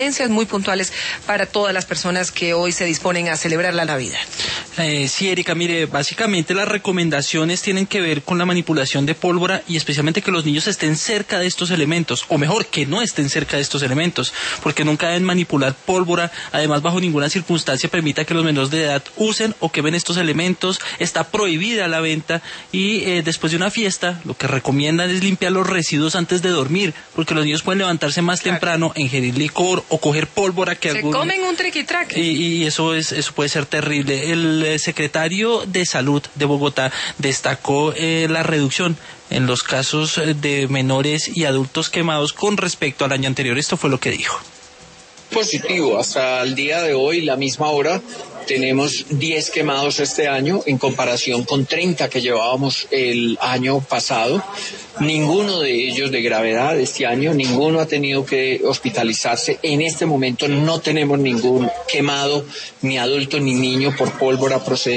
muy puntuales para todas las personas que hoy se disponen a celebrar la Navidad. Sí, Erika, mire, básicamente las recomendaciones tienen que ver con la manipulación de pólvora y especialmente que los niños estén cerca de estos elementos, o mejor, que no estén cerca de estos elementos, porque nunca deben manipular pólvora. Además, bajo ninguna circunstancia permita que los menores de edad usen o quemen estos elementos. Está prohibida la venta y después de una fiesta lo que recomiendan es limpiar los residuos antes de dormir, porque los niños pueden levantarse más temprano, ingerir licor o coger pólvora que se comen un triquitraque. Y eso puede ser terrible. El secretario de Salud de Bogotá destacó la reducción en los casos de menores y adultos quemados con respecto al año anterior. Esto fue lo que dijo. Positivo, hasta el día de hoy, la misma hora, tenemos 10 quemados este año en comparación con 30 que llevábamos el año pasado. Ninguno de ellos de gravedad este año, ninguno ha tenido que hospitalizarse. En este momento no tenemos ningún quemado, ni adulto ni niño, por pólvora procedente